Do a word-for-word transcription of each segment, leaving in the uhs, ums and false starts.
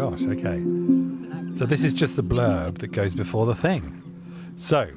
gosh, okay. So this is just the blurb that goes before the thing. So,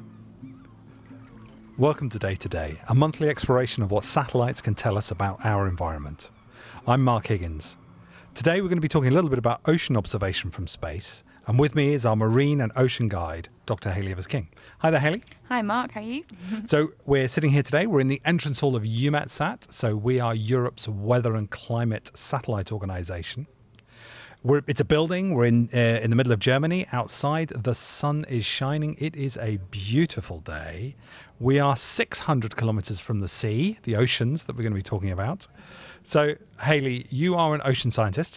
welcome to Day to Day, a monthly exploration of what satellites can tell us about our environment. I'm Mark Higgins. Today we're going to be talking a little bit about ocean observation from space, and with me is our marine and ocean guide, Doctor Hayley Evers-King. Hi there, Hayley. Hi, Mark. How are you? So we're sitting here today. We're in the entrance hall of EUMETSAT. So we are Europe's weather and climate satellite organisation. We're, it's a building. We're in uh, in the middle of Germany. Outside, the sun is shining. It is a beautiful day. We are six hundred kilometres from the sea, the oceans that we're going to be talking about. So, Hayley, you are an ocean scientist.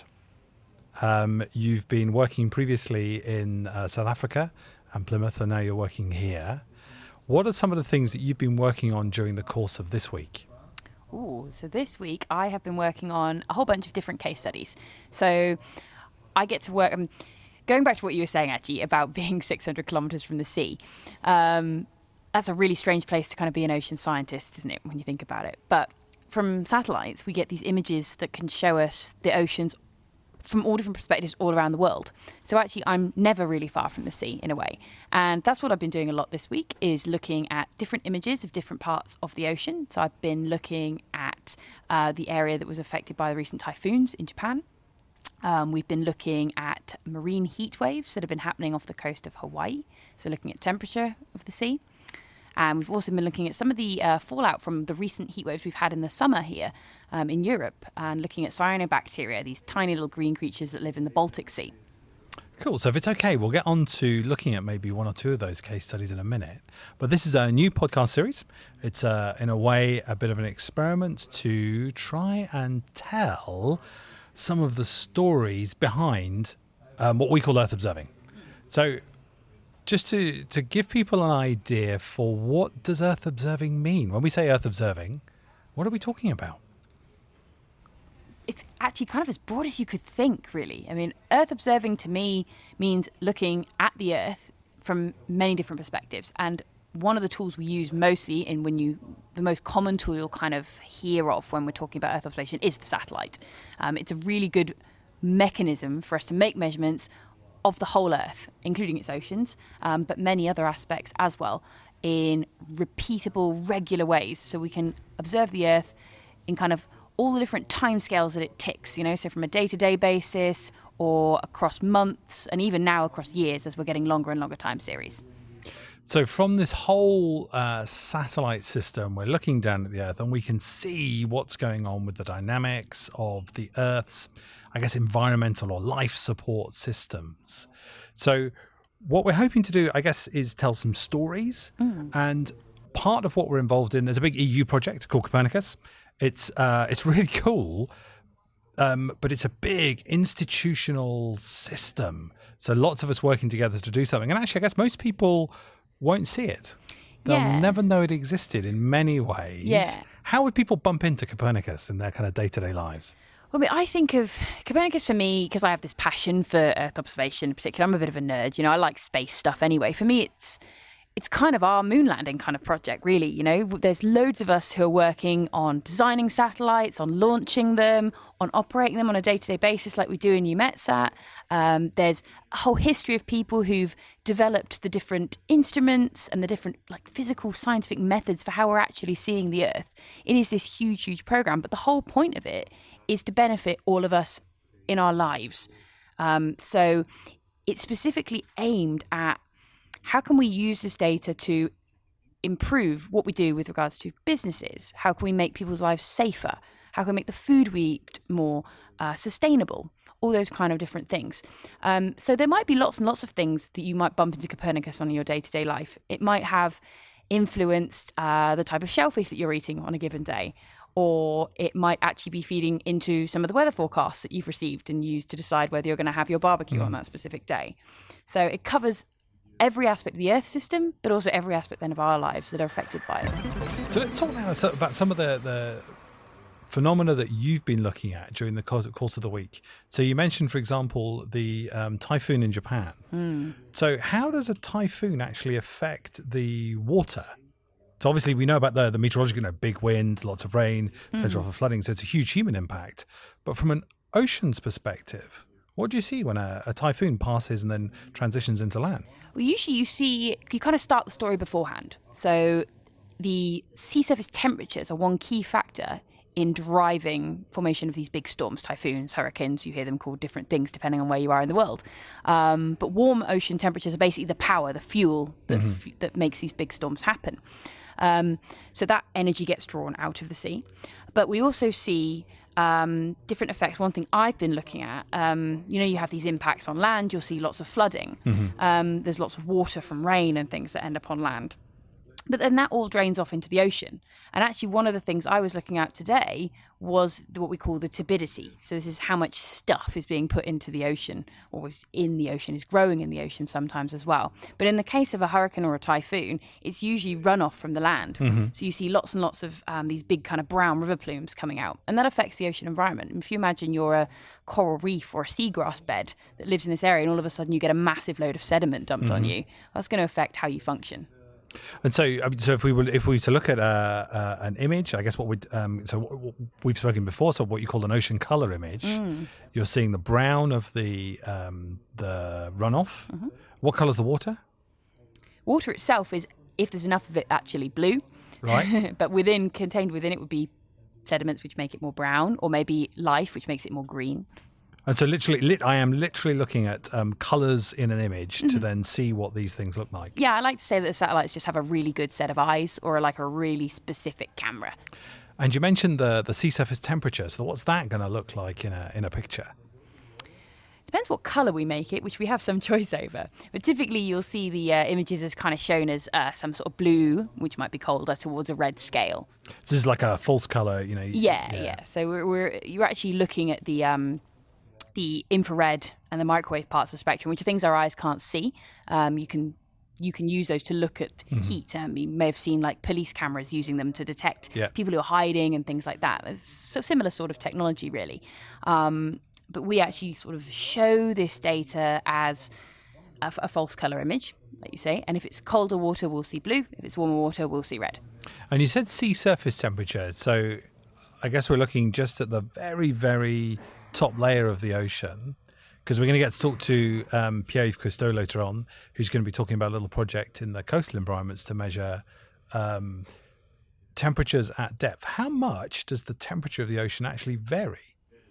Um, you've been working previously in uh, South Africa and Plymouth, and now you're working here. What are some of the things that you've been working on during the course of this week? Ooh, so this week I have been working on a whole bunch of different case studies. So I get to work, um, going back to what you were saying actually about being six hundred kilometres from the sea. Um, that's a really strange place to kind of be an ocean scientist, isn't it, when you think about it? But from satellites, we get these images that can show us the oceans from all different perspectives all around the world. So actually, I'm never really far from the sea in a way. And that's what I've been doing a lot this week, is looking at different images of different parts of the ocean. So I've been looking at uh, the area that was affected by the recent typhoons in Japan. Um, we've been looking at marine heat waves that have been happening off the coast of Hawaii. So looking at temperature of the sea. And we've also been looking at some of the uh, fallout from the recent heat waves we've had in the summer here um, in Europe, and looking at cyanobacteria, these tiny little green creatures that live in the Baltic Sea. Cool. So if it's okay, we'll get on to looking at maybe one or two of those case studies in a minute. But this is a new podcast series. It's, uh, in a way, a bit of an experiment to try and tell some of the stories behind um, what we call Earth observing. So just to, to give people an idea for what does Earth observing mean? When we say Earth observing, what are we talking about? It's actually kind of as broad as you could think, really. I mean, Earth observing to me means looking at the Earth from many different perspectives. And one of the tools we use mostly in when you, the most common tool you'll kind of hear of when we're talking about Earth observation is the satellite. Um, it's a really good mechanism for us to make measurements of the whole Earth, including its oceans, um, but many other aspects as well, in repeatable, regular ways. So we can observe the Earth in kind of all the different timescales that it ticks, you know, so from a day-to-day basis or across months, and even now across years as we're getting longer and longer time series. So from this whole uh, satellite system, we're looking down at the Earth and we can see what's going on with the dynamics of the Earth's, I guess, environmental or life support systems. So what we're hoping to do, I guess, is tell some stories. Mm. And part of what we're involved in, there's a big E U project called Copernicus. It's uh, it's really cool, um, but it's a big institutional system. So lots of us working together to do something. And actually, I guess most people won't see it. They'll yeah. never know it existed in many ways. Yeah. How would people bump into Copernicus in their kind of day-to-day lives? Well, I mean, I think of Copernicus for me, because I have this passion for Earth observation in particular. I'm a bit of a nerd, you know, I like space stuff anyway. For me, it's it's kind of our moon landing kind of project, really. You know, there's loads of us who are working on designing satellites, on launching them, on operating them on a day-to-day basis like we do in EUMETSAT. Um, there's a whole history of people who've developed the different instruments and the different like physical scientific methods for how we're actually seeing the Earth. It is this huge, huge program, but the whole point of it is to benefit all of us in our lives. Um, so it's specifically aimed at how can we use this data to improve what we do with regards to businesses? How can we make people's lives safer? How can we make the food we eat more uh, sustainable? All those kind of different things. Um, so there might be lots and lots of things that you might bump into Copernicus on in your day-to-day life. It might have influenced uh, the type of shellfish that you're eating on a given day. Or it might actually be feeding into some of the weather forecasts that you've received and used to decide whether you're going to have your barbecue mm. on that specific day. So it covers every aspect of the Earth system, but also every aspect then of our lives that are affected by it. So let's talk now about some of the, the phenomena that you've been looking at during the course of the week. So you mentioned, for example, the um, typhoon in Japan. Mm. So how does a typhoon actually affect the water? So obviously we know about the, the meteorological, you know, big winds, lots of rain, potential mm. for flooding. So it's a huge human impact. But from an ocean's perspective, What do you see when a, a typhoon passes and then transitions into land? Well, usually you see, you kind of start the story beforehand. So the sea surface temperatures are one key factor in driving formation of these big storms, typhoons, hurricanes. You hear them called different things depending on where you are in the world. Um, but warm ocean temperatures are basically the power, the fuel that, mm-hmm. f- that makes these big storms happen. Um, so that energy gets drawn out of the sea. But we also see Um, different effects. One thing I've been looking at, um, you know, you have these impacts on land, you'll see lots of flooding. Mm-hmm. Um, there's lots of water from rain and things that end up on land. But then that all drains off into the ocean. And actually one of the things I was looking at today was the, what we call the turbidity. So this is how much stuff is being put into the ocean, or is in the ocean, is growing in the ocean sometimes as well. But in the case of a hurricane or a typhoon, it's usually runoff from the land. Mm-hmm. So you see lots and lots of um, these big kind of brown river plumes coming out. And that affects the ocean environment. And if you imagine you're a coral reef or a seagrass bed that lives in this area, and all of a sudden you get a massive load of sediment dumped mm-hmm. on you, that's going to affect how you function. And so, I mean, so if we were if we were to look at uh, uh, an image, I guess what we um, so what we've spoken before, so what you call an ocean color image, mm. you're seeing the brown of the um, the runoff. Mm-hmm. What color's the water? Water itself is, if there's enough of it, actually blue. Right. But within contained within it would be sediments, which make it more brown, or maybe life, which makes it more green. And so literally, lit, I am literally looking at um, colours in an image mm-hmm. to then see what these things look like. Yeah, I like to say that the satellites just have a really good set of eyes, or like a really specific camera. And you mentioned the the sea surface temperature. So what's that going to look like in a in a picture? Depends what colour we make it, which we have some choice over. But typically you'll see the uh, images as kind of shown as uh, some sort of blue, which might be colder, towards a red scale. This is like a false colour, you know. Yeah, yeah. yeah. So we're, we're you're actually looking at the um, the infrared and the microwave parts of the spectrum, which are things our eyes can't see. Um, you can you can use those to look at mm-hmm. heat. Um, you may have seen like police cameras using them to detect yeah. people who are hiding and things like that. It's a similar sort of technology, really. Um, but we actually sort of show this data as a, a false colour image, like you say. And if it's colder water, we'll see blue. If it's warmer water, we'll see red. And you said sea surface temperature. So I guess we're looking just at the very, very top layer of the ocean, because we're going to get to talk to um, Pierre-Yves Cousteau later on, who's going to be talking about a little project in the coastal environments to measure um, temperatures at depth. How much does the temperature of the ocean actually vary?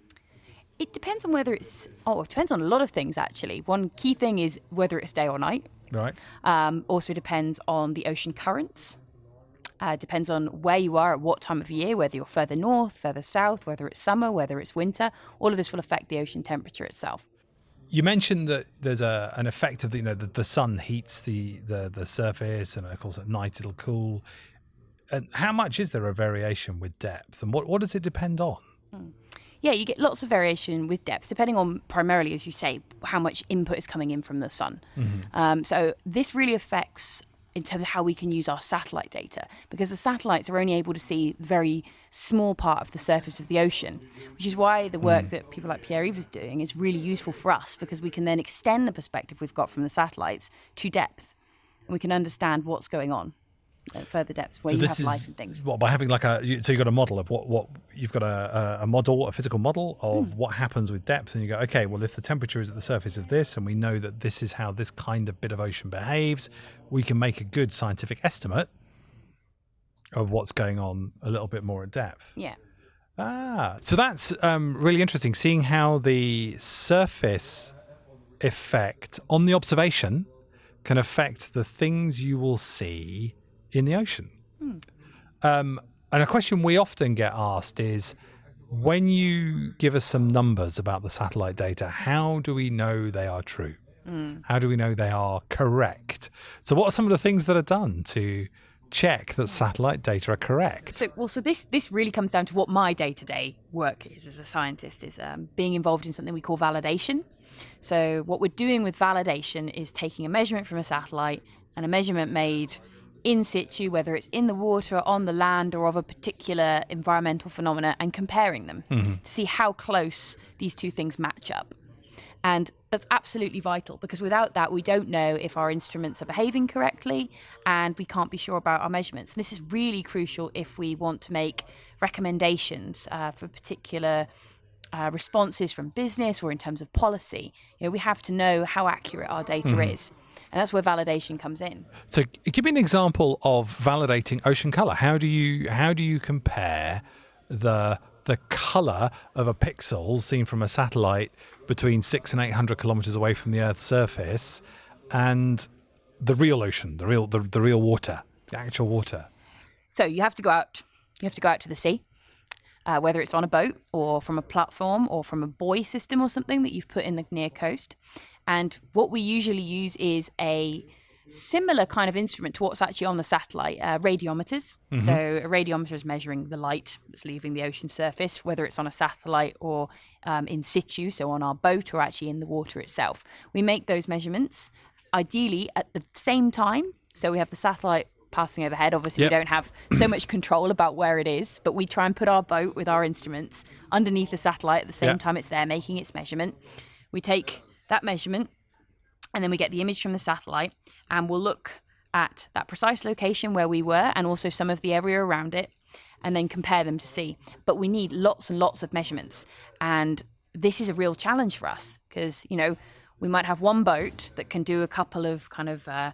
It depends on whether it's... Oh, it depends on a lot of things, actually. One key thing is whether it's day or night. Right. Um, also depends on the ocean currents. Uh, depends on where you are at what time of year, whether you're further north, further south, whether it's summer, whether it's winter. All of this will affect the ocean temperature itself. You mentioned that there's a an effect of the, you know, the, the sun heats the, the, the surface, and of course at night it'll cool. And how much is there a variation with depth, and what, what does it depend on? Mm. Yeah, you get lots of variation with depth, depending on primarily, as you say, how much input is coming in from the sun. Mm-hmm. Um, so this really affects in terms of how we can use our satellite data, because the satellites are only able to see a very small part of the surface of the ocean, which is why the work mm. that people like Pierre-Yves is doing is really useful for us, because we can then extend the perspective we've got from the satellites to depth, and we can understand what's going on at further depths where so you have is, life and things. What, by having like a, so you've got a model of what, what you've got a, a model, a physical model of mm. what happens with depth, and you go, okay, well, if the temperature is at the surface of this, and we know that this is how this kind of bit of ocean behaves, we can make a good scientific estimate of what's going on a little bit more at depth. Yeah. Ah, so that's um, really interesting, seeing how the surface effect on the observation can affect the things you will see in the ocean. Hmm. Um, and a question we often get asked is, when you give us some numbers about the satellite data, how do we know they are true? Mm. How do we know they are correct? So what are some of the things that are done to check that satellite data are correct? So, well, so this this really comes down to what my day-to-day work is as a scientist, is um, being involved in something we call validation. So what we're doing with validation is taking a measurement from a satellite, and a measurement made in situ, whether it's in the water, on the land, or of a particular environmental phenomena, and comparing them mm-hmm. to see how close these two things match up. And that's absolutely vital, because without that, we don't know if our instruments are behaving correctly, and we can't be sure about our measurements. And this is really crucial if we want to make recommendations uh, for particular uh, responses from business or in terms of policy. You know, we have to know how accurate our data mm. is. And that's where validation comes in. So give me an example of validating ocean color. How do you how do you compare the the color of a pixel seen from a satellite between six and eight hundred kilometers away from the Earth's surface and the real ocean, the real the, the real water, the actual water? So you have to go out. You have to go out to the sea, uh, whether it's on a boat or from a platform or from a buoy system or something that you've put in the near coast. And what we usually use is a similar kind of instrument to what's actually on the satellite, uh, radiometers. Mm-hmm. So a radiometer is measuring the light that's leaving the ocean surface, whether it's on a satellite or um, in situ, so on our boat or actually in the water itself. We make those measurements ideally at the same time. So we have the satellite passing overhead. Obviously, yep. we don't have so much control about where it is, but we try and put our boat with our instruments underneath the satellite at the same yep. time it's there making its measurement. We take that measurement and then we get the image from the satellite and we'll look at that precise location where we were and also some of the area around it and then compare them to see. But we need lots and lots of measurements. And this is a real challenge for us because, you know, we might have one boat that can do a couple of kind of uh,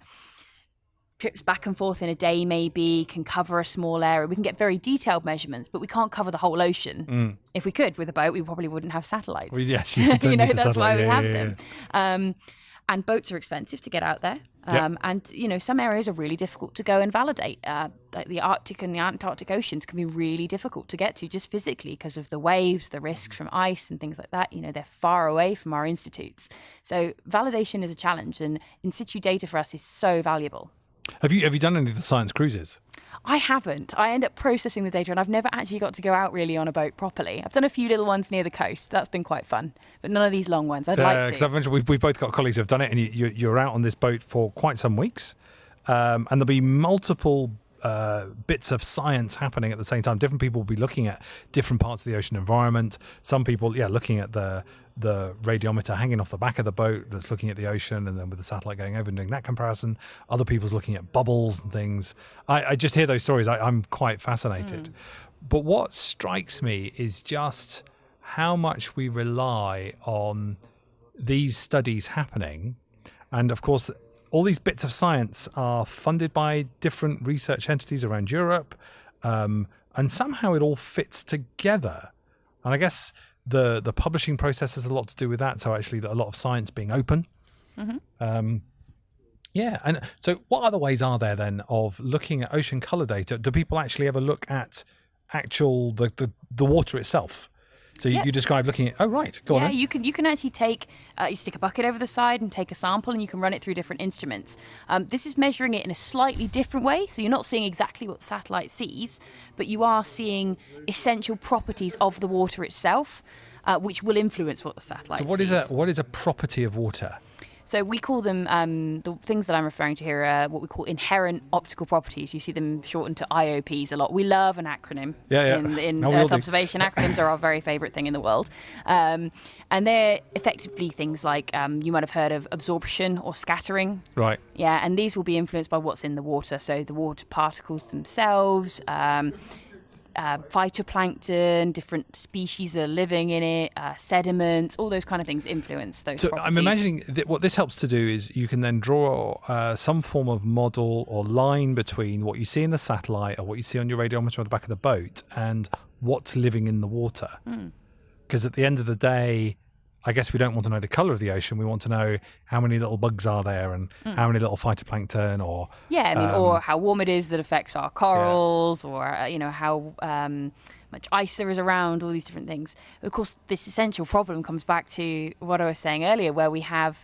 trips back and forth in a day, maybe can cover a small area. We can get very detailed measurements, but we can't cover the whole ocean. Mm. If we could with a boat, we probably wouldn't have satellites. Well, yes, you, you know, that's satellite. why we yeah, have yeah, them. Yeah. Um, and boats are expensive to get out there. Um, yep. And, you know, some areas are really difficult to go and validate. Uh, like the Arctic and the Antarctic Oceans can be really difficult to get to just physically because of the waves, the risks from ice and things like that. You know, they're far away from our institutes. So validation is a challenge, and in situ data for us is so valuable. Have you have you done any of the science cruises? I haven't. I end up processing the data and I've never actually got to go out really on a boat properly. I've done a few little ones near the coast. That's been quite fun. But none of these long ones. I'd uh, like to. Because I've mentioned we've, we've both got colleagues who have done it, and you, you're out on this boat for quite some weeks. Um, and there'll be multiple uh, bits of science happening at the same time. Different people will be looking at different parts of the ocean environment. Some people, yeah, looking at the the radiometer hanging off the back of the boat that's looking at the ocean, and then with the satellite going over and doing that comparison. Other people's looking at bubbles and things. I, I just hear those stories. I, I'm quite fascinated. Mm. But what strikes me is just how much we rely on these studies happening. And of course, all these bits of science are funded by different research entities around Europe. Um, and somehow it all fits together. And I guess the the publishing process has a lot to do with that. So actually a lot of science being open. Mm-hmm. Um, yeah. And so what other ways are there then of looking at ocean color data? Do people actually ever look at actual, the, the, the water itself? So you, yeah. you describe looking at, oh, right, go yeah, on. Yeah, you can, you can actually take, uh, you stick a bucket over the side and take a sample and you can run it through different instruments. Um, this is measuring it in a slightly different way. So you're not seeing exactly what the satellite sees, but you are seeing essential properties of the water itself, uh, which will influence what the satellite sees. So what sees. is a what is a property of water? So we call them, um, the things that I'm referring to here are what we call inherent optical properties. You see them shortened to I O Ps a lot. We love an acronym yeah, yeah. in, in no, Earth observation. Acronyms are our very favourite thing in the world. Um, and they're effectively things like, um, you might have heard of absorption or scattering. Right. Yeah, and these will be influenced by what's in the water. So the water particles themselves, um, Uh, phytoplankton, different species are living in it, uh, sediments, all those kind of things influence those so properties. I'm imagining that what this helps to do is you can then draw uh, some form of model or line between what you see in the satellite or what you see on your radiometer on the back of the boat and what's living in the water. Because mm. at the end of the day, I guess we don't want to know the colour of the ocean. We want to know how many little bugs are there and mm. how many little phytoplankton or... Yeah, I mean, um, or how warm it is that affects our corals yeah. or, uh, you know, how um, much ice there is around, all these different things. But of course, this essential problem comes back to what I was saying earlier, where we have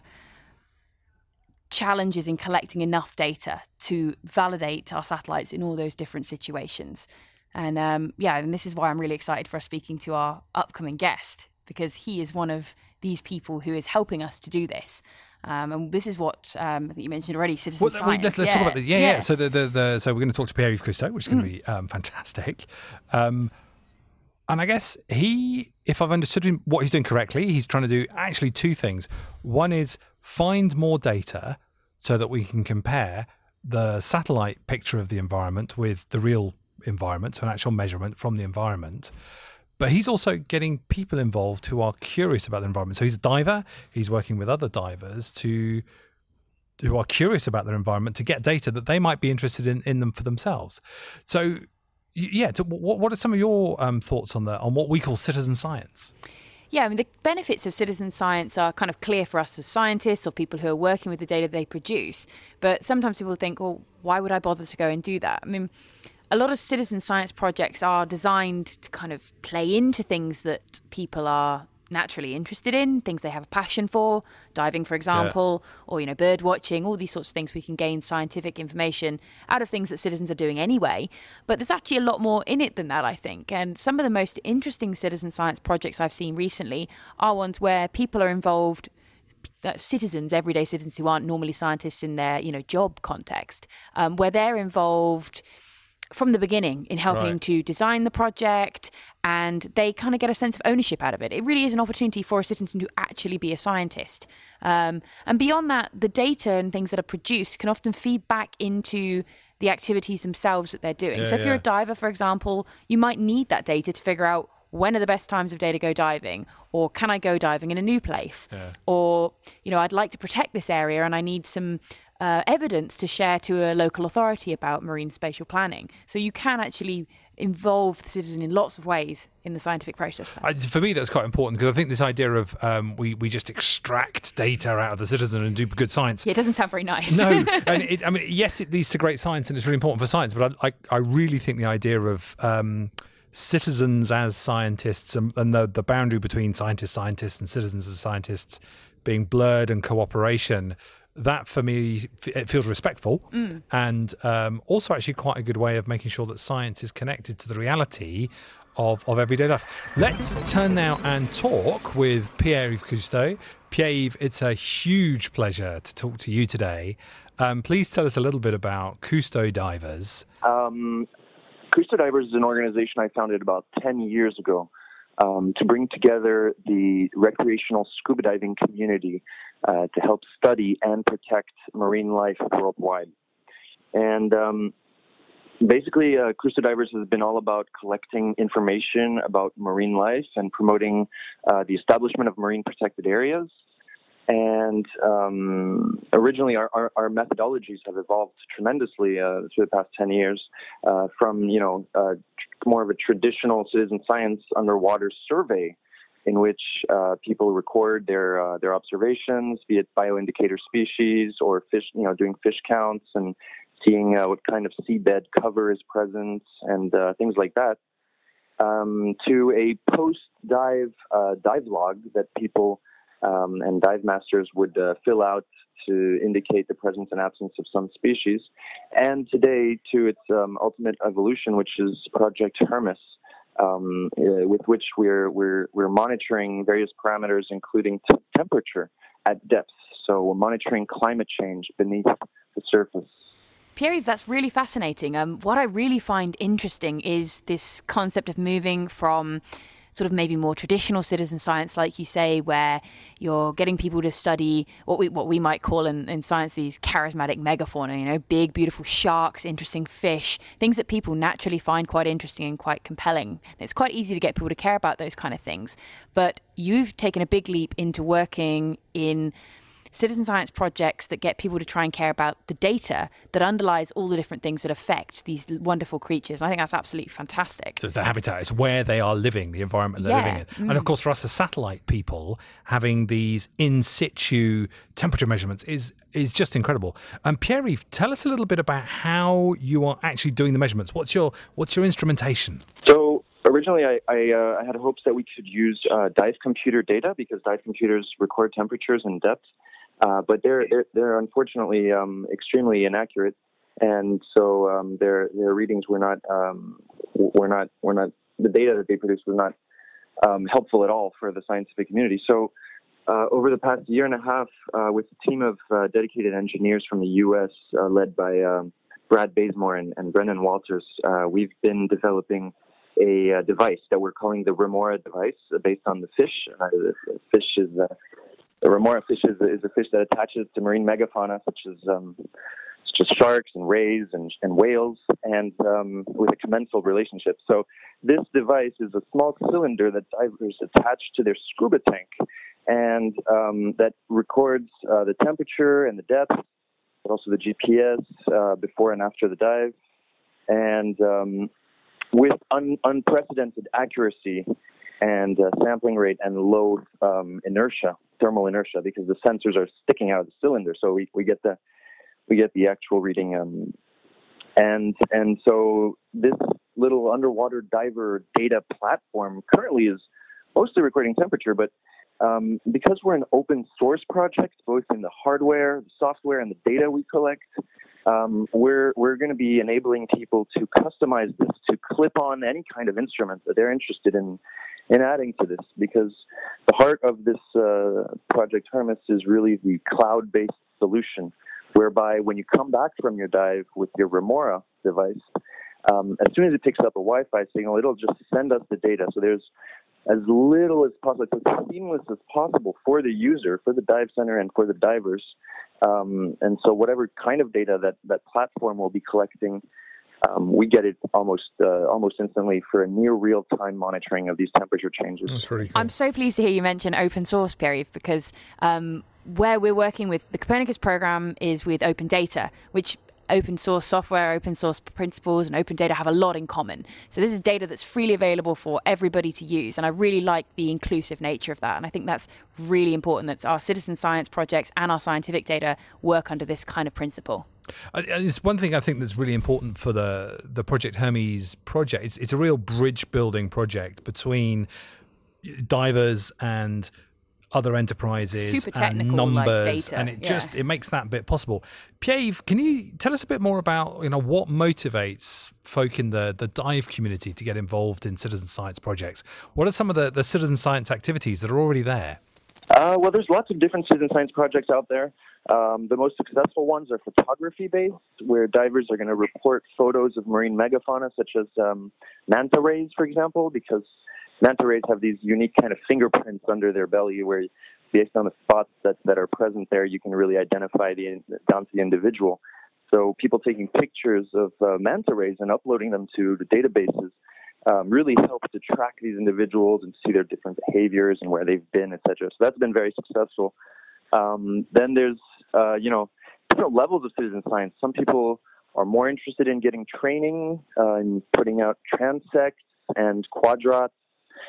challenges in collecting enough data to validate our satellites in all those different situations. And, um, yeah, and this is why I'm really excited for us speaking to our upcoming guest, because he is one of these people who is helping us to do this. Um, and this is what um, I think you mentioned already, citizen well, science. Let's, let's yeah. talk about this. Yeah, yeah. yeah. So the, the, the so we're going to talk to Pierre-Yves Cousteau, which is going mm. to be um, fantastic. Um, and I guess he, if I've understood him, what he's doing correctly, he's trying to do actually two things. One is find more data so that we can compare the satellite picture of the environment with the real environment, so an actual measurement from the environment. but he's also getting people involved who are curious about the environment. So he's a diver. He's working with other divers to who are curious about their environment to get data that they might be interested in, in them for themselves. So, yeah, to, what, what are some of your um, thoughts on the on what we call citizen science? Yeah, I mean, the benefits of citizen science are kind of clear for us as scientists or people who are working with the data they produce. But sometimes people think, well, why would I bother to go and do that? I mean, a lot of citizen science projects are designed to kind of play into things that people are naturally interested in, things they have a passion for, diving, for example, yeah. or, you know, bird watching, all these sorts of things. We can gain scientific information out of things that citizens are doing anyway. But there's actually a lot more in it than that, I think. And some of the most interesting citizen science projects I've seen recently are ones where people are involved, uh, citizens, everyday citizens who aren't normally scientists in their, you know, job context, um, where they're involved from the beginning in helping right. to design the project, and they kind of get a sense of ownership out of it. It really is an opportunity for a citizen to actually be a scientist. Um, and beyond that, the data and things that are produced can often feed back into the activities themselves that they're doing. Yeah, so if yeah. you're a diver, for example, you might need that data to figure out when are the best times of day to go diving, or can I go diving in a new place? Yeah. Or, you know, I'd like to protect this area and I need some uh, evidence to share to a local authority about marine spatial planning. So you can actually involve the citizen in lots of ways in the scientific process. I, for me, that's quite important, because I think this idea of um, we, we just extract data out of the citizen and do good science. Yeah, it doesn't sound very nice. No, and it, I mean, yes, it leads to great science and it's really important for science, but I, I, I really think the idea of um, citizens as scientists and, and the, the boundary between scientists, scientists and citizens as scientists being blurred, and cooperation, that for me, it feels respectful mm. and um, also actually quite a good way of making sure that science is connected to the reality of, of everyday life. Let's turn now and talk with Pierre-Yves Cousteau. Pierre-Yves, it's a huge pleasure to talk to you today. Um, please tell us a little bit about Cousteau Divers. Um, Cousteau Divers is an organization I founded about ten years ago um, to bring together the recreational scuba diving community Uh, to help study and protect marine life worldwide. And um, basically, uh, Cousteau Divers has been all about collecting information about marine life and promoting uh, the establishment of marine protected areas. And um, originally, our, our, our methodologies have evolved tremendously uh, through the past ten years uh, from, you know, uh, more of a traditional citizen science underwater survey, in which uh, people record their uh, their observations, be it bioindicator species or fish, you know, doing fish counts and seeing uh, what kind of seabed cover is present and uh, things like that, um, to a post-dive uh, dive log that people um, and dive masters would uh, fill out to indicate the presence and absence of some species, and today to its um, ultimate evolution, which is Project Hermes. Um, uh, with which we're we're we're monitoring various parameters, including t- temperature at depth. So we're monitoring climate change beneath the surface. Pierre-Yves, that's really fascinating. Um, what I really find interesting is this concept of moving from sort of maybe more traditional citizen science, like you say, where you're getting people to study what we what we might call in, in science these charismatic megafauna, you know, big, beautiful sharks, interesting fish, things that people naturally find quite interesting and quite compelling. And it's quite easy to get people to care about those kind of things. But you've taken a big leap into working in citizen science projects that get people to try and care about the data that underlies all the different things that affect these wonderful creatures. I think that's absolutely fantastic. So it's their habitat, it's where they are living, the environment they're yeah. living in. Mm. And of course, for us as satellite people, having these in situ temperature measurements is is just incredible. And um, Pierre-Yves, tell us a little bit about how you are actually doing the measurements. What's your what's your instrumentation? So originally, I, I, uh, I had hopes that we could use uh, dive computer data, because dive computers record temperatures and depth. Uh, but they're, they're they're unfortunately um, extremely inaccurate, and so um, their their readings were not um, were not were not the data that they produced was not um, helpful at all for the scientific community. So uh, over the past year and a half, uh, with a team of uh, dedicated engineers from the U S uh, led by um, Brad Bazemore and, and Brennan Walters, uh, we've been developing a uh, device that we're calling the Remora device, uh, based on the fish. Uh, the fish is uh, The remora fish is, is a fish that attaches to marine megafauna, such as um, It's just sharks and rays and, and whales, and um, with a commensal relationship. So this device is a small cylinder that divers attach to their scuba tank, and um, that records uh, the temperature and the depth, but also the G P S uh, before and after the dive, and um, with un- unprecedented accuracy and uh, sampling rate and low um, inertia, thermal inertia, because the sensors are sticking out of the cylinder, so we, we get the we get the actual reading. Um, and and so this little underwater diver data platform currently is mostly recording temperature, but um, because we're an open source project, both in the hardware, the software, and the data we collect, um, we're we're going to be enabling people to customize this to clip on any kind of instrument that they're interested in in adding to this, because the heart of this uh, Project Hermes is really the cloud-based solution, whereby when you come back from your dive with your Remora device, um, as soon as it picks up a Wi-Fi signal, it'll just send us the data. So there's as little as possible, it's as seamless as possible for the user, for the dive center, and for the divers. Um, and so whatever kind of data that that platform will be collecting, Um, we get it almost uh, almost instantly for a near real-time monitoring of these temperature changes. That's really cool. I'm so pleased to hear you mention open source, Pierre-Yves, because um, where we're working with the Copernicus program is with open data, which open source software, open source principles, and open data have a lot in common. So this is data that's freely available for everybody to use. And I really like the inclusive nature of that. And I think that's really important that our citizen science projects and our scientific data work under this kind of principle. It's one thing I think that's really important for the the Project Hermes project. It's, it's a real bridge building project between divers and other enterprises Super and technical, numbers, like data. and it Yeah. just it makes that bit possible. Pierre-Yves, can you tell us a bit more about you know what motivates folk in the the dive community to get involved in citizen science projects? What are some of the, the citizen science activities that are already there? Uh, well, there's lots of different citizen science projects out there. Um, the most successful ones are photography-based, where divers are going to report photos of marine megafauna, such as um, manta rays, for example, because manta rays have these unique kind of fingerprints under their belly, where based on the spots that, that are present there, you can really identify the down to the individual. So people taking pictures of uh, manta rays and uploading them to the databases um, really help to track these individuals and see their different behaviors and where they've been, et cetera. So that's been very successful. Um, then there's, uh, you know, different levels of citizen science. Some people are more interested in getting training uh, and putting out transects and quadrats,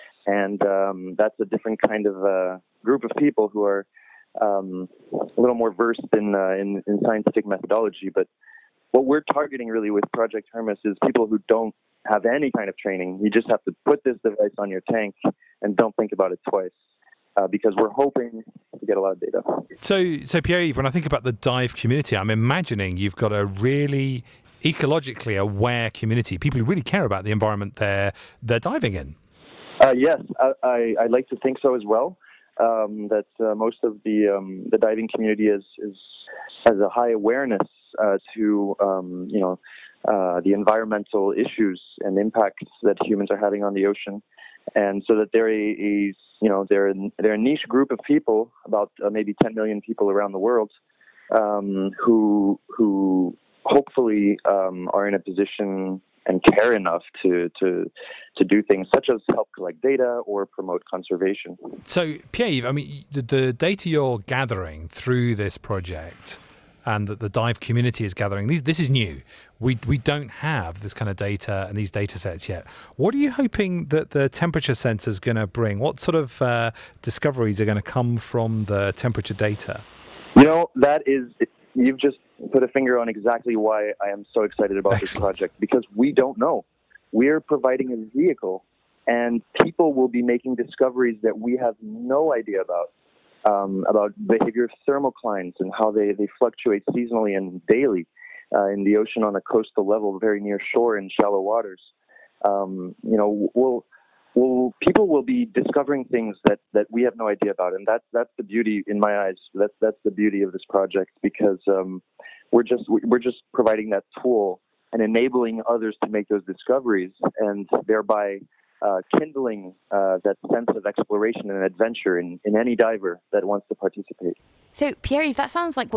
and um, that's a different kind of uh, group of people who are um, a little more versed in, uh, in in scientific methodology. But what we're targeting really with Project Hermes is people who don't have any kind of training. You just have to put this device on your tank and don't think about it twice. Uh, because we're hoping to get a lot of data. So, so Pierre-Yves, when I think about the dive community, I'm imagining you've got a really ecologically aware community, people who really care about the environment they're they're diving in. Uh, yes, I, I, I like to think so as well. Um, that uh, most of the um, the diving community is, is has a high awareness uh, to um, you know uh, the environmental issues and impacts that humans are having on the ocean, and so that they're a, a you know they're they're a niche group of people, about uh, maybe ten million people around the world, um, who who hopefully um, are in a position and care enough to to to do things such as help collect data or promote conservation. So, Pierre-Yves, I mean, the, the data you're gathering through this project and that the dive community is gathering, these, this is new. We we don't have this kind of data and these data sets yet. What are you hoping that the temperature sensor is going to bring? What sort of uh, discoveries are going to come from the temperature data? You know, that is, you've just put a finger on exactly why I am so excited about Excellent. this project, because we don't know. We're providing a vehicle, and people will be making discoveries that we have no idea about. Um, about behavior of thermoclines and how they, they fluctuate seasonally and daily uh, in the ocean on a coastal level, very near shore in shallow waters. Um, you know, we'll, we'll, people will be discovering things that, that we have no idea about, and that's that's the beauty in my eyes. That's that's the beauty of this project, because um, we're just we're just providing that tool and enabling others to make those discoveries, and thereby Uh, kindling uh, that sense of exploration and adventure in, in any diver that wants to participate. So, Pierre-Yves, that sounds like what you're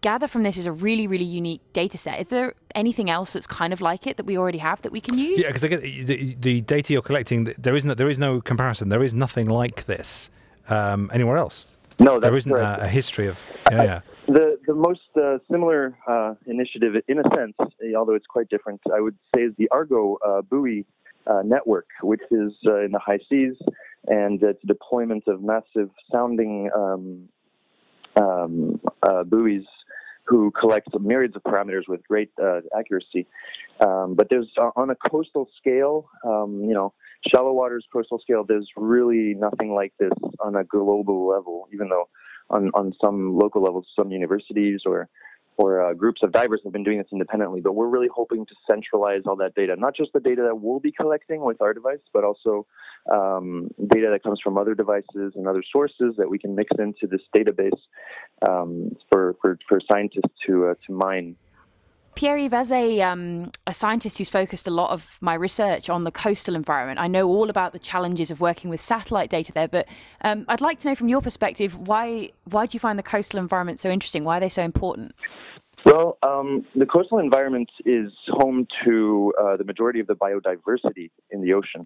gather from this is a really, really unique data set. Is there anything else that's kind of like it that we already have that we can use? Yeah, because the, the data you're collecting, there is no, there is no comparison. There is nothing like this um, anywhere else. No, that's there isn't a, a history of. Yeah, yeah. The the most uh, similar uh, initiative, in a sense, although it's quite different, I would say, is the Argo uh, buoy uh, network, which is uh, in the high seas, and it's a deployment of massive sounding um, um, uh, buoys who collect myriads of parameters with great uh, accuracy. Um, but there's uh, on a coastal scale, um, you know, shallow waters coastal scale, there's really nothing like this on a global level, even though on, on some local levels, some universities or or uh, groups of divers have been doing this independently. But we're really hoping to centralize all that data, not just the data that we'll be collecting with our device, but also um, data that comes from other devices and other sources that we can mix into this database um, for, for, for scientists to uh, to mine. Pierre-Yves, as a, um, a scientist who's focused a lot of my research on the coastal environment, I know all about the challenges of working with satellite data there, but um, I'd like to know from your perspective, why why do you find the coastal environment so interesting? Why are they so important? Well, um, the coastal environment is home to uh, the majority of the biodiversity in the ocean.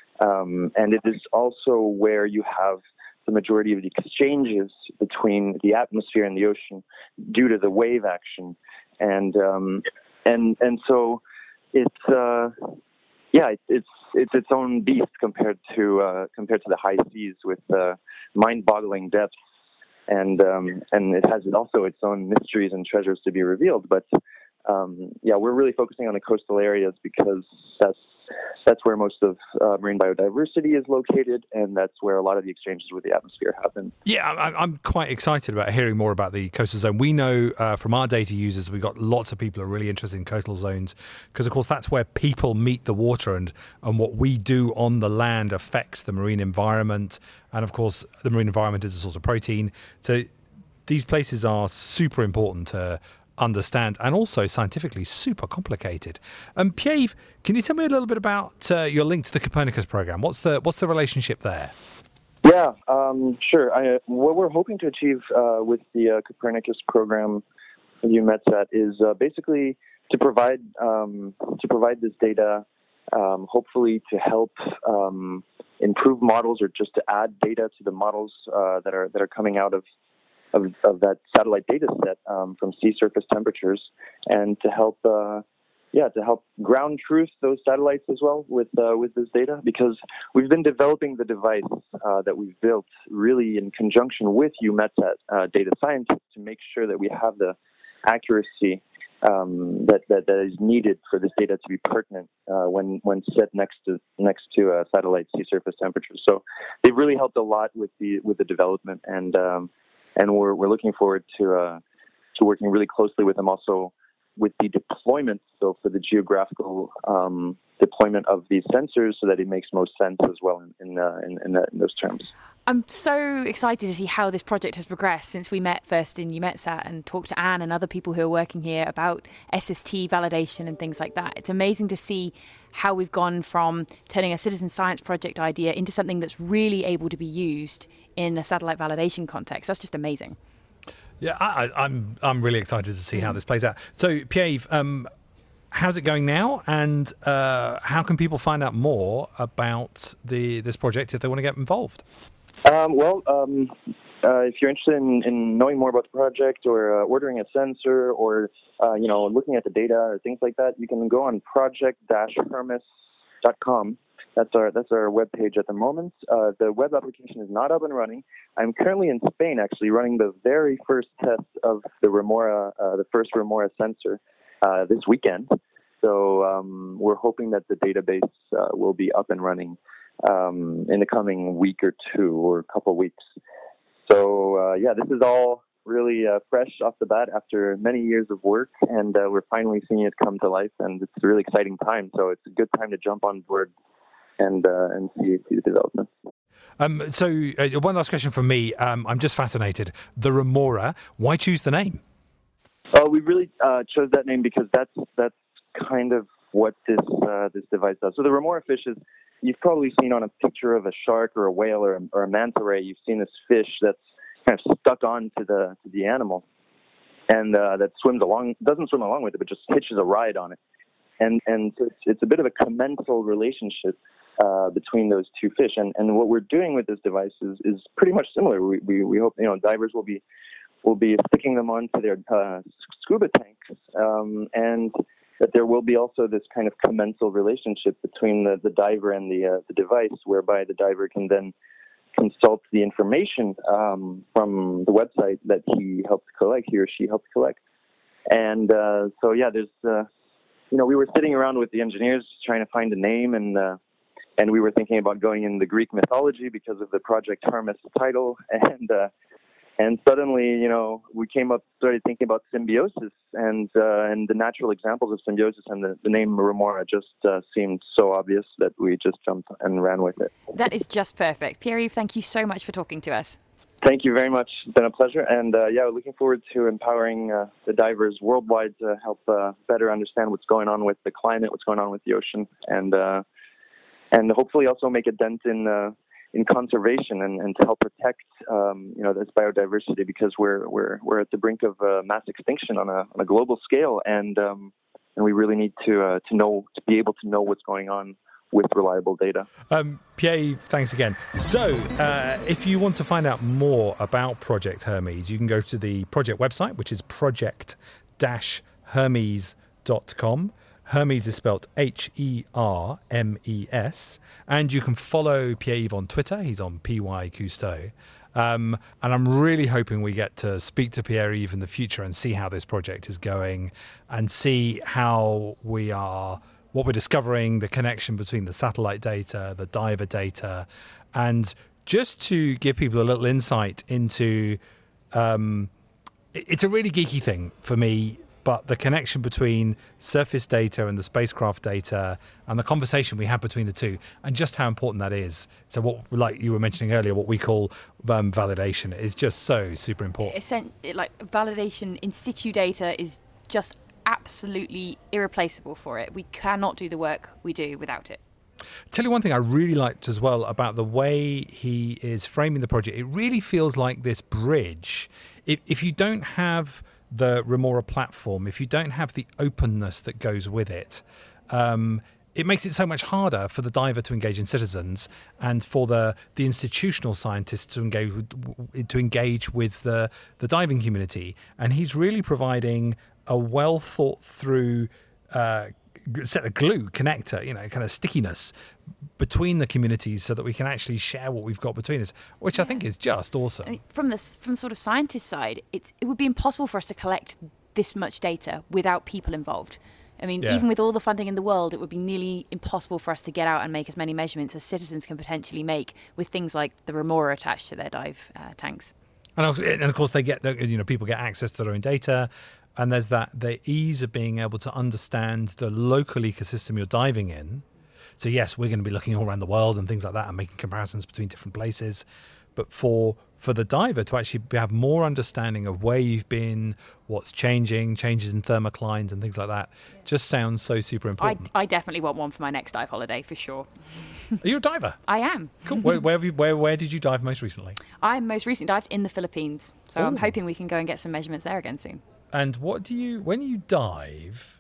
Um, and it is also where you have the majority of the exchanges between the atmosphere and the ocean due to the wave action. And um, and and so it's uh, yeah it's, it's it's its own beast compared to uh, compared to the high seas with uh, mind-boggling depths, and um, and it has also its own mysteries and treasures to be revealed. But um, yeah, we're really focusing on the coastal areas because that's that's where most of uh, marine biodiversity is located, and that's where a lot of the exchanges with the atmosphere happen. Yeah, I, I'm quite excited about hearing more about the coastal zone. We know uh, from our data users, we've got lots of people who are really interested in coastal zones because, of course, that's where people meet the water, and, and what we do on the land affects the marine environment. And, of course, the marine environment is a source of protein. So these places are super important to understand, and also scientifically super complicated. Um, Pierre-Yves, can you tell me a little bit about uh, your link to the Copernicus program? What's the what's the relationship there? Yeah, um, sure. I, what we're hoping to achieve uh, with the uh, Copernicus program at EUMETSAT is uh, basically to provide um, to provide this data, um, hopefully to help um, improve models, or just to add data to the models uh, that are that are coming out of Of, of that satellite data set um, from sea surface temperatures, and to help, uh, yeah, to help ground truth those satellites as well with uh, with this data, because we've been developing the device uh, that we've built really in conjunction with EUMETSAT uh, data scientists to make sure that we have the accuracy um, that, that that is needed for this data to be pertinent uh, when when set next to next to uh, satellite sea surface temperatures. So they've really helped a lot with the with the development, and um, And we're we're looking forward to uh, to working really closely with them also with the deployment, so for the geographical um, deployment of these sensors, so that it makes most sense as well in in, uh, in, in, that, in those terms. I'm so excited to see how this project has progressed since we met first in EUMETSAT and talked to Anne and other people who are working here about S S T validation and things like that. It's amazing to see how we've gone from turning a citizen science project idea into something that's really able to be used in a satellite validation context. That's just amazing. Yeah, I, I'm I'm really excited to see how this plays out. So, Pierre-Yves, um, how's it going now, and uh, how can people find out more about the this project if they want to get involved? Um, well, um, uh, if you're interested in, in knowing more about the project, or uh, ordering a sensor, or uh, you know, looking at the data or things like that, you can go on project dash hermes dot com. That's our that's our webpage at the moment. Uh, the web application is not up and running. I'm currently in Spain, actually, running the very first test of the Remora, uh, the first Remora sensor, uh, this weekend. So um, we're hoping that the database uh, will be up and running um, in the coming week or two, or a couple of weeks. So uh, yeah, this is all really uh, fresh off the bat after many years of work, and uh, we're finally seeing it come to life, and it's a really exciting time. So it's a good time to jump on board and uh, and see, see the development. Um, so uh, one last question from me. Um, I'm just fascinated. The Remora, why choose the name? Oh, we really uh, chose that name because that's that's kind of what this uh, this device does. So the Remora fish is, you've probably seen on a picture of a shark or a whale or a, or a manta ray, you've seen this fish that's kind of stuck on to the to the animal. and uh, that swims along, doesn't swim along with it, but just hitches a ride on it. And and so it's, it's a bit of a commensal relationship uh, between those two fish. And, and what we're doing with this device is, is pretty much similar. We, we we hope, you know, divers will be will be sticking them onto their uh, scuba tanks, um, and that there will be also this kind of commensal relationship between the, the diver and the uh, the device, whereby the diver can then consult the information um, from the website that he helped collect, he or she helped collect. And uh, so, yeah, there's, uh, you know, we were sitting around with the engineers trying to find a name, and uh, and we were thinking about going in the Greek mythology because of the Project Hermes title, and uh, and suddenly, you know, we came up, started thinking about symbiosis and uh, and the natural examples of symbiosis, and the, the name Remora just uh, seemed so obvious that we just jumped and ran with it. That is just perfect. Pierre-Yves, thank you so much for talking to us. Thank you very much. It's been a pleasure. And uh, yeah, looking forward to empowering uh, the divers worldwide to help uh, better understand what's going on with the climate, what's going on with the ocean, and uh, and hopefully also make a dent in uh, in conservation and, and to help protect um, you know, this biodiversity, because we're we're we're at the brink of uh, mass extinction on a on a global scale, and um, and we really need to uh, to know to be able to know what's going on with reliable data. Um, Pierre, thanks again. So, uh, if you want to find out more about Project Hermes, you can go to the project website, which is project dash hermes dot com. Hermes is spelled H E R M E S. And you can follow Pierre-Yves on Twitter. He's on P Y Cousteau. Um, and I'm really hoping we get to speak to Pierre-Yves in the future and see how this project is going and see how we are, what we're discovering, the connection between the satellite data, the diver data, and just to give people a little insight into, um, it's a really geeky thing for me, but the connection between surface data and the spacecraft data and the conversation we have between the two, and just how important that is. So what, like you were mentioning earlier, what we call um, validation is just so super important. It's like validation in situ data is just absolutely irreplaceable for it. We cannot do the work we do without it. Tell you one thing I really liked as well about the way he is framing the project. It really feels like this bridge. If, if you don't have the Remora platform, if you don't have the openness that goes with it, um, it makes it so much harder for the diver to engage in citizens and for the, the institutional scientists to engage with, to engage with the, the diving community. And he's really providing a well thought through uh, set of glue connector, you know, kind of stickiness between the communities so that we can actually share what we've got between us, which yeah. I think is just awesome. I mean, from the from the sort of scientist side, it's it would be impossible for us to collect this much data without people involved. I mean, yeah. even with all the funding in the world, it would be nearly impossible for us to get out and make as many measurements as citizens can potentially make with things like the Remora attached to their dive uh, tanks. And of, and of course, they get the, you know people get access to their own data. And there's that the ease of being able to understand the local ecosystem you're diving in. So yes, we're going to be looking all around the world and things like that and making comparisons between different places. But for for the diver to actually have more understanding of where you've been, what's changing, changes in thermoclines and things like that, yeah. just sounds so super important. I, I definitely want one for my next dive holiday for sure. Are you a diver? I am. Cool. Where, where, have you, where, where did you dive most recently? I most recently dived in the Philippines. So Ooh. I'm hoping we can go and get some measurements there again soon. And what do you, when you dive,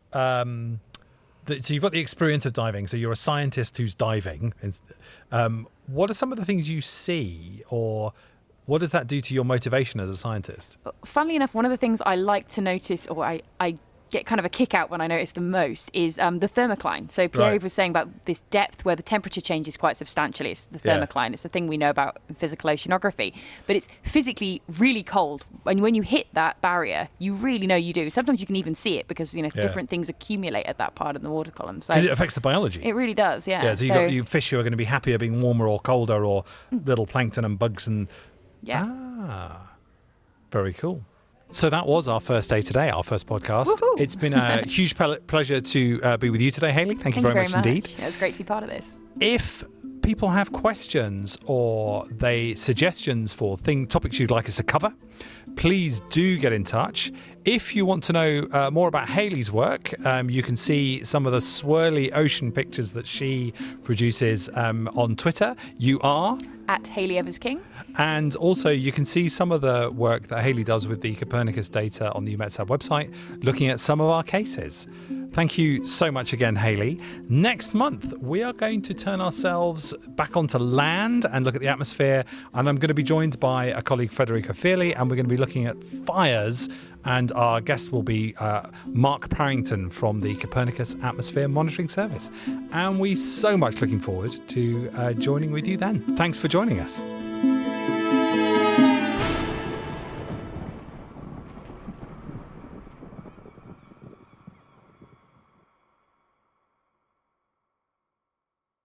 um, the, so you've got the experience of diving, so you're a scientist who's diving. Um, what are some of the things you see, or what does that do to your motivation as a scientist? Funnily enough, one of the things I like to notice, or I, I get kind of a kick out when I notice the most, is um, the thermocline. So Pierre right. was saying about this depth where the temperature changes quite substantially. It's the thermocline. Yeah. It's a thing we know about in physical oceanography. But it's physically really cold. And when you hit that barrier, you really know you do. Sometimes you can even see it because, you know, yeah. different things accumulate at that part of the water column. Because so it affects the biology. It really does, yeah. Yeah, so, so you've got you fish who are going to be happier being warmer or colder, or little plankton and bugs and... Yeah. Ah, very cool. So that was our first day today, our first podcast. Woo-hoo. It's been a huge pleasure to uh, be with you today, Hayley. Thank, Thank you very, very much, much indeed. It was great to be part of this. If people have questions or they suggestions for thing topics you'd like us to cover, please do get in touch. If you want to know uh, more about Hayley's work, um, you can see some of the swirly ocean pictures that she produces um, on Twitter. You are... at Hayley Evers King. And also, you can see some of the work that Hayley does with the Copernicus data on the EUMETSAT website, looking at some of our cases. Thank you so much again, Hayley. Next month, we are going to turn ourselves back onto land and look at the atmosphere. And I'm going to be joined by a colleague, Federico Fearley, and we're going to be looking at fires. And our guest will be uh, Mark Parrington from the Copernicus Atmosphere Monitoring Service. And we're so much looking forward to uh, joining with you then. Thanks for joining us.